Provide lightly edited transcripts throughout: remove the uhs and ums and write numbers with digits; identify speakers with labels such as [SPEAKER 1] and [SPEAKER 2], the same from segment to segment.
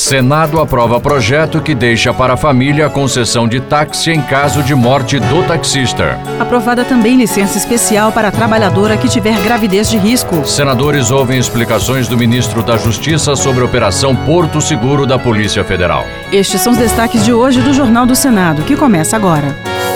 [SPEAKER 1] Senado aprova projeto que deixa para a família a concessão de táxi em caso de morte do taxista.
[SPEAKER 2] Aprovada também licença especial para a trabalhadora que tiver gravidez de risco.
[SPEAKER 1] Senadores ouvem explicações do ministro da Justiça sobre a Operação Porto Seguro da Polícia Federal.
[SPEAKER 2] Estes são os destaques de hoje do Jornal do Senado, que começa agora.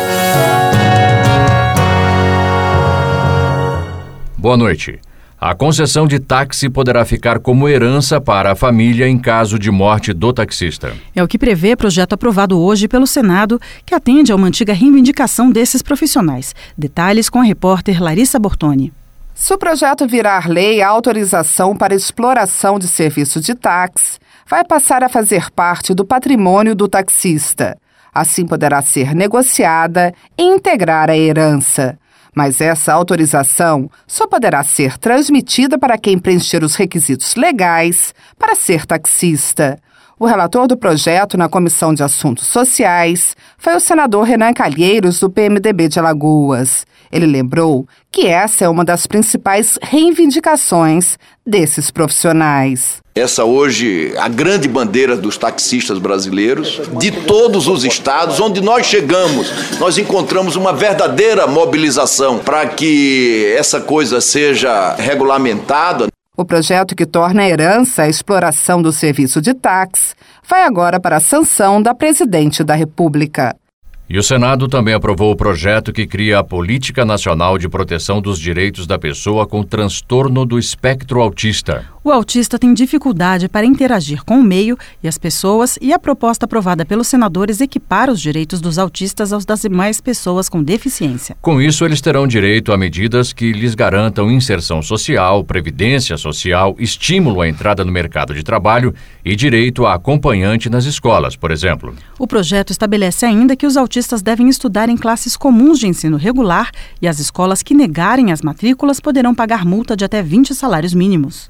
[SPEAKER 1] Boa noite. A concessão de táxi poderá ficar como herança para a família em caso de morte do taxista.
[SPEAKER 2] É o que prevê projeto aprovado hoje pelo Senado, que atende a uma antiga reivindicação desses profissionais. Detalhes com a repórter Larissa Bortoni.
[SPEAKER 3] Se o projeto virar lei, a autorização para exploração de serviço de táxi vai passar a fazer parte do patrimônio do taxista. Assim poderá ser negociada e integrar a herança. Mas essa autorização só poderá ser transmitida para quem preencher os requisitos legais para ser taxista. O relator do projeto na Comissão de Assuntos Sociais foi o senador Renan Calheiros, do PMDB de Alagoas. Ele lembrou que essa é uma das principais reivindicações desses profissionais.
[SPEAKER 4] Essa hoje a grande bandeira dos taxistas brasileiros, de todos os estados, onde nós chegamos, nós encontramos uma verdadeira mobilização para que essa coisa seja regulamentada.
[SPEAKER 3] O projeto que torna a herança a exploração do serviço de táxi vai agora para a sanção da Presidente da República.
[SPEAKER 1] E o Senado também aprovou o projeto que cria a Política Nacional de Proteção dos Direitos da Pessoa com Transtorno do Espectro Autista.
[SPEAKER 2] O autista tem dificuldade para interagir com o meio e as pessoas, e a proposta aprovada pelos senadores equipara os direitos dos autistas aos das demais pessoas com deficiência.
[SPEAKER 1] Com isso, eles terão direito a medidas que lhes garantam inserção social, previdência social, estímulo à entrada no mercado de trabalho e direito a acompanhante nas escolas, por exemplo.
[SPEAKER 2] O projeto estabelece ainda que os autistas devem estudar em classes comuns de ensino regular e as escolas que negarem as matrículas poderão pagar multa de até 20 salários mínimos.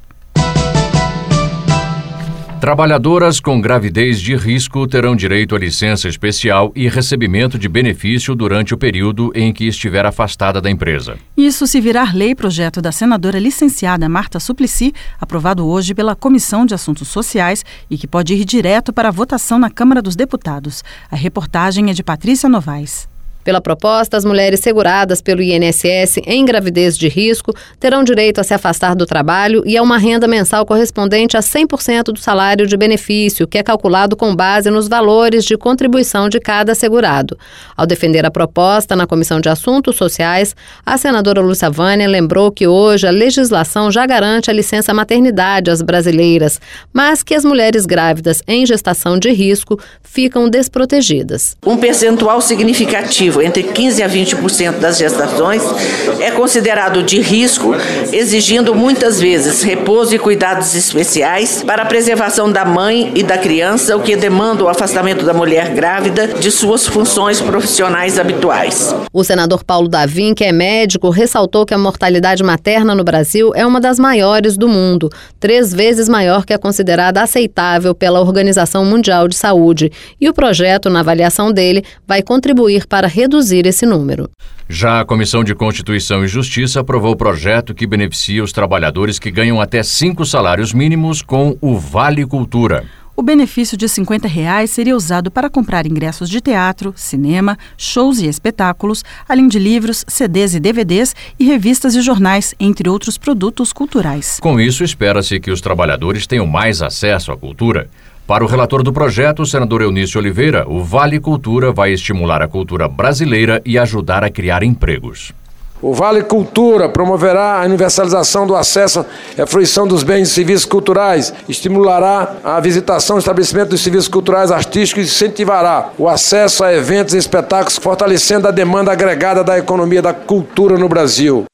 [SPEAKER 1] Trabalhadoras com gravidez de risco terão direito a licença especial e recebimento de benefício durante o período em que estiver afastada da empresa.
[SPEAKER 2] Isso se virar lei, projeto da senadora licenciada Marta Suplicy, aprovado hoje pela Comissão de Assuntos Sociais e que pode ir direto para a votação na Câmara dos Deputados. A reportagem é de Patrícia Novaes.
[SPEAKER 5] Pela proposta, as mulheres seguradas pelo INSS em gravidez de risco terão direito a se afastar do trabalho e a uma renda mensal correspondente a 100% do salário de benefício, que é calculado com base nos valores de contribuição de cada segurado. Ao defender a proposta na Comissão de Assuntos Sociais, a senadora Lúcia Vânia lembrou que hoje a legislação já garante a licença maternidade às brasileiras, mas que as mulheres grávidas em gestação de risco ficam desprotegidas.
[SPEAKER 6] Um percentual significativo entre 15% a 20% das gestações é considerado de risco, exigindo muitas vezes repouso e cuidados especiais para a preservação da mãe e da criança, o que demanda o afastamento da mulher grávida de suas funções profissionais habituais.
[SPEAKER 5] O senador Paulo Davim, que é médico, ressaltou que a mortalidade materna no Brasil é uma das maiores do mundo, 3 vezes maior que a considerada aceitável pela Organização Mundial de Saúde, e o projeto, na avaliação dele, vai contribuir para reduzir esse número.
[SPEAKER 1] Já a Comissão de Constituição e Justiça aprovou o projeto que beneficia os trabalhadores que ganham até 5 salários mínimos com o Vale Cultura.
[SPEAKER 2] O benefício de R$50 seria usado para comprar ingressos de teatro, cinema, shows e espetáculos, além de livros, CDs e DVDs e revistas e jornais, entre outros produtos culturais.
[SPEAKER 1] Com isso, espera-se que os trabalhadores tenham mais acesso à cultura. Para o relator do projeto, o senador Eunício Oliveira, o Vale Cultura vai estimular a cultura brasileira e ajudar a criar empregos.
[SPEAKER 7] O Vale Cultura promoverá a universalização do acesso à fruição dos bens e serviços culturais, estimulará a visitação do estabelecimento dos serviços culturais artísticos e incentivará o acesso a eventos e espetáculos, fortalecendo a demanda agregada da economia da cultura no Brasil.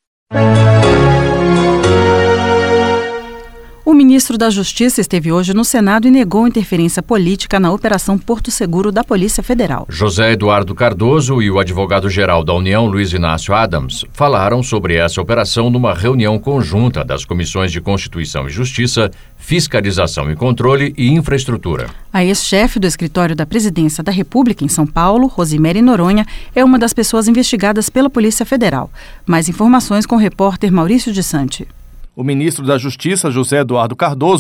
[SPEAKER 2] O ministro da Justiça esteve hoje no Senado e negou interferência política na Operação Porto Seguro da Polícia Federal.
[SPEAKER 1] José Eduardo Cardoso e o advogado-geral da União, Luiz Inácio Adams, falaram sobre essa operação numa reunião conjunta das Comissões de Constituição e Justiça, Fiscalização e Controle e Infraestrutura.
[SPEAKER 2] A ex-chefe do Escritório da Presidência da República em São Paulo, Rosemary Noronha, é uma das pessoas investigadas pela Polícia Federal. Mais informações com o repórter Maurício de Santi.
[SPEAKER 8] O ministro da Justiça, José Eduardo Cardoso,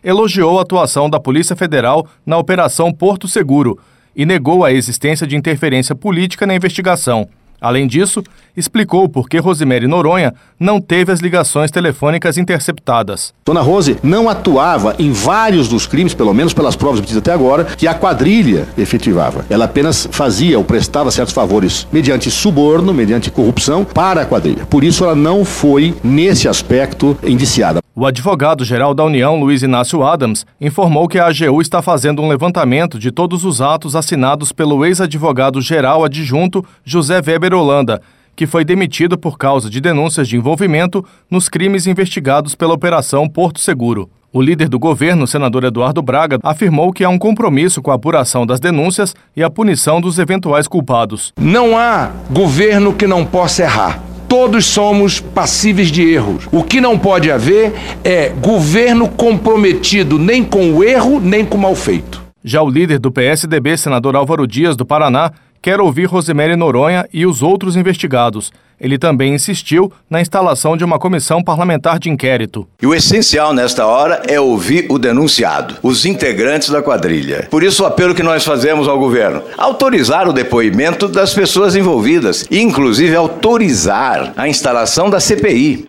[SPEAKER 8] elogiou a atuação da Polícia Federal na Operação Porto Seguro e negou a existência de interferência política na investigação. Além disso, explicou por que Rosemary Noronha não teve as ligações telefônicas interceptadas.
[SPEAKER 9] Dona Rose não atuava em vários dos crimes, pelo menos pelas provas obtidas até agora, que a quadrilha efetivava. Ela apenas fazia ou prestava certos favores mediante suborno, mediante corrupção para a quadrilha. Por isso ela não foi, nesse aspecto, indiciada.
[SPEAKER 8] O advogado-geral da União, Luiz Inácio Adams, informou que a AGU está fazendo um levantamento de todos os atos assinados pelo ex-advogado-geral adjunto José Weber Holanda, que foi demitido por causa de denúncias de envolvimento nos crimes investigados pela Operação Porto Seguro. O líder do governo, senador Eduardo Braga, afirmou que há um compromisso com a apuração das denúncias e a punição dos eventuais culpados.
[SPEAKER 7] Não há governo que não possa errar. Todos somos passíveis de erros. O que não pode haver é governo comprometido nem com o erro, nem com o mal feito.
[SPEAKER 8] Já o líder do PSDB, senador Álvaro Dias, do Paraná, quer ouvir Rosemary Noronha e os outros investigados. Ele também insistiu na instalação de uma comissão parlamentar de inquérito.
[SPEAKER 10] E o essencial nesta hora é ouvir o denunciado, os integrantes da quadrilha. Por isso o apelo que nós fazemos ao governo, autorizar o depoimento das pessoas envolvidas, e inclusive autorizar a instalação da CPI.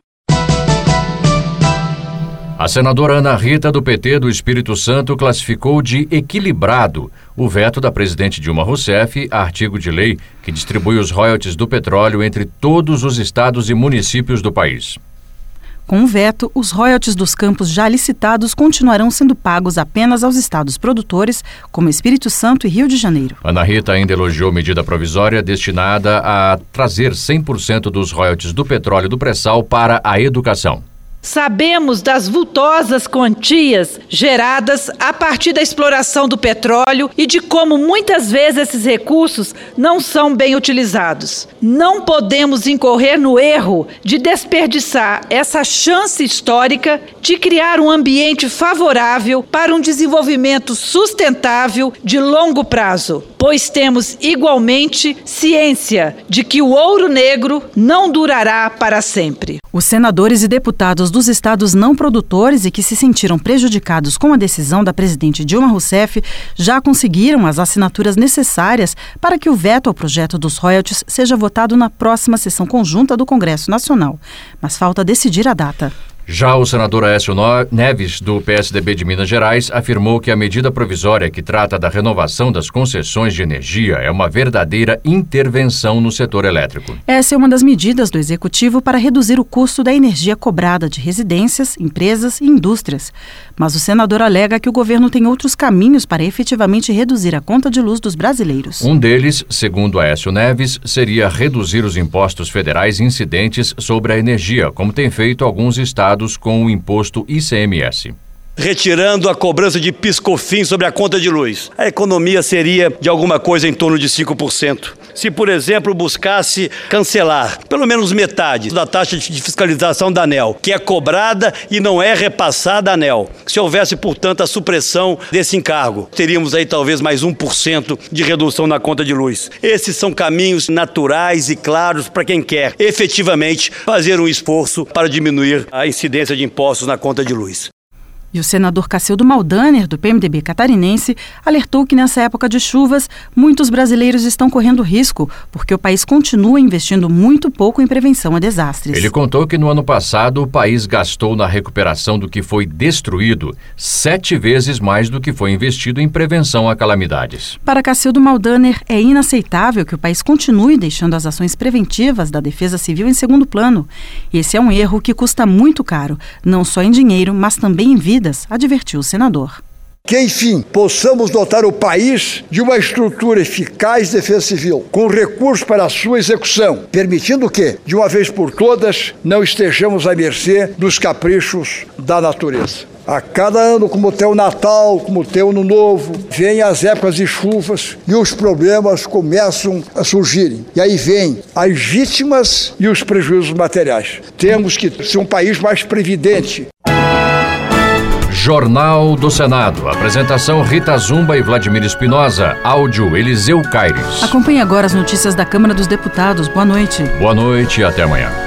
[SPEAKER 1] A senadora Ana Rita, do PT do Espírito Santo, classificou de equilibrado o veto da presidente Dilma Rousseff a artigo de lei que distribui os royalties do petróleo entre todos os estados e municípios do país.
[SPEAKER 2] Com o veto, os royalties dos campos já licitados continuarão sendo pagos apenas aos estados produtores, como Espírito Santo e Rio de Janeiro.
[SPEAKER 1] Ana Rita ainda elogiou medida provisória destinada a trazer 100% dos royalties do petróleo do pré-sal para a educação.
[SPEAKER 11] Sabemos das vultosas quantias geradas a partir da exploração do petróleo e de como muitas vezes esses recursos não são bem utilizados. Não podemos incorrer no erro de desperdiçar essa chance histórica de criar um ambiente favorável para um desenvolvimento sustentável de longo prazo, pois temos igualmente ciência de que o ouro negro não durará para sempre.
[SPEAKER 2] Os senadores e deputados dos estados não produtores e que se sentiram prejudicados com a decisão da presidente Dilma Rousseff já conseguiram as assinaturas necessárias para que o veto ao projeto dos royalties seja votado na próxima sessão conjunta do Congresso Nacional. Mas falta decidir a data.
[SPEAKER 1] Já o senador Aécio Neves, do PSDB de Minas Gerais, afirmou que a medida provisória que trata da renovação das concessões de energia é uma verdadeira intervenção no setor elétrico.
[SPEAKER 2] Essa é uma das medidas do Executivo para reduzir o custo da energia cobrada de residências, empresas e indústrias. Mas o senador alega que o governo tem outros caminhos para efetivamente reduzir a conta de luz dos brasileiros.
[SPEAKER 1] Um deles, segundo Aécio Neves, seria reduzir os impostos federais incidentes sobre a energia, como tem feito alguns estados com o imposto ICMS.
[SPEAKER 12] Retirando a cobrança de PIS/COFINS sobre a conta de luz. A economia seria de alguma coisa em torno de 5%. Se, por exemplo, buscasse cancelar pelo menos metade da taxa de fiscalização da ANEEL, que é cobrada e não é repassada à ANEEL. Se houvesse, portanto, a supressão desse encargo, teríamos aí talvez mais 1% de redução na conta de luz. Esses são caminhos naturais e claros para quem quer efetivamente fazer um esforço para diminuir a incidência de impostos na conta de luz.
[SPEAKER 2] E o senador Cacildo Maldaner, do PMDB catarinense, alertou que nessa época de chuvas, muitos brasileiros estão correndo risco, porque o país continua investindo muito pouco em prevenção a desastres.
[SPEAKER 1] Ele contou que no ano passado o país gastou na recuperação do que foi destruído 7 vezes mais do que foi investido em prevenção a calamidades.
[SPEAKER 2] Para Cacildo Maldaner, é inaceitável que o país continue deixando as ações preventivas da Defesa Civil em segundo plano. Esse é um erro que custa muito caro, não só em dinheiro, mas também em vida, advertiu o senador.
[SPEAKER 13] Que, enfim, possamos dotar o país de uma estrutura eficaz de defesa civil, com recursos para a sua execução, permitindo que, de uma vez por todas, não estejamos à mercê dos caprichos da natureza. A cada ano, como tem o Natal, como tem o Ano Novo, vêm as épocas de chuvas e os problemas começam a surgirem. E aí vêm as vítimas e os prejuízos materiais. Temos que ser um país mais previdente.
[SPEAKER 1] Jornal do Senado. Apresentação Rita Zumba e Vladimir Espinosa. Áudio Eliseu Caires.
[SPEAKER 2] Acompanhe agora as notícias da Câmara dos Deputados. Boa noite.
[SPEAKER 1] Boa noite e até amanhã.